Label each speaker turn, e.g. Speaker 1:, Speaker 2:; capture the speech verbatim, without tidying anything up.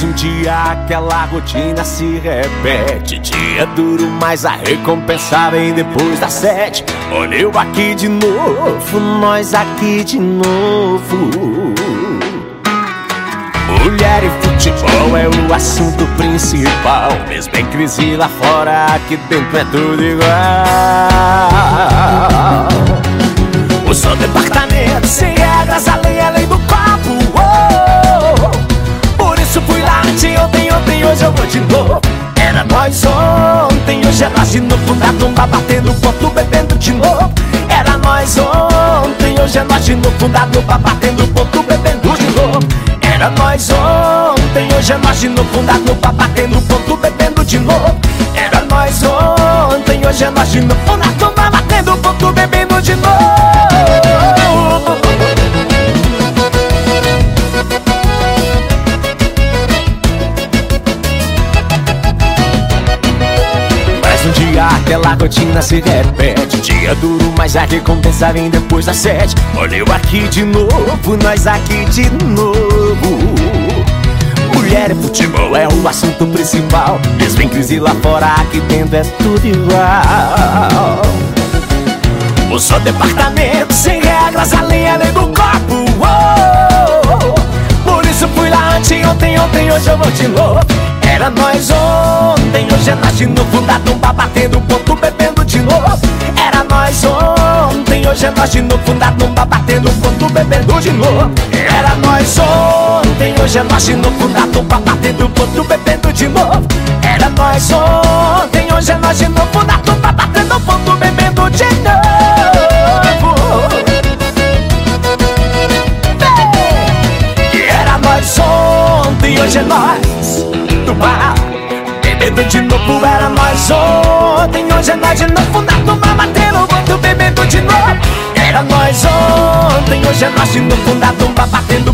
Speaker 1: Mais um dia aquela rotina se repete. Dia duro, mas a recompensa vem depois das sete. Olha eu aqui de novo, nós aqui de novo. Mulher e futebol é o assunto principal. Mesmo em crise lá fora, aqui dentro é tudo igual. O seu departamento sem regras, além é lei do copo. Oh, por isso fui lá ontem, ontem, ontem, hoje eu vou de novo. Era nós ontem, hoje é nós de novo. Na tumba batendo ponto, bebendo de novo. Era nós ontem, hoje é nós de novo. Na tumba batendo ponto, bebendo de novo. Era nós ontem, hoje é nós de novo. Na tumba batendo ponto, bebendo de novo. Era nós ontem, hoje é nós de novo. Na tumba batendo ponto, bebendo de novo. Mais um dia aquela rotina se repete. Dia duro, mas a recompensa vem depois das sete. Olha eu aqui de novo, nós aqui de novo. Mulher e futebol é o assunto principal. Mesmo em crise lá fora, aqui dentro é tudo igual. O seu departamento sem regras, além é lei do copo. Oh, por isso fui lá ontem, ontem, ontem, hoje eu vou de novo. Era nós ontem, hoje é nós de novo. Da tumba batendo ponto, bebendo de novo. Era nós ontem, hoje é nós de novo. Da tumba batendo ponto, bebendo de novo. Era nós ontem, hoje é nós de novo. Da tumba batendo ponto, bebendo de novo. Era nós ontem, hoje é nós de novo. Da tumba batendo ponto, bebendo de novo. Era nós ontem, hoje é nós. Tumba bebendo de novo. Era nós ontem, hoje é nós de novo. Na tumba batendo ponto, bebendo de novo. Era nós ontem, hoje é nós de novo. Na tumba batendo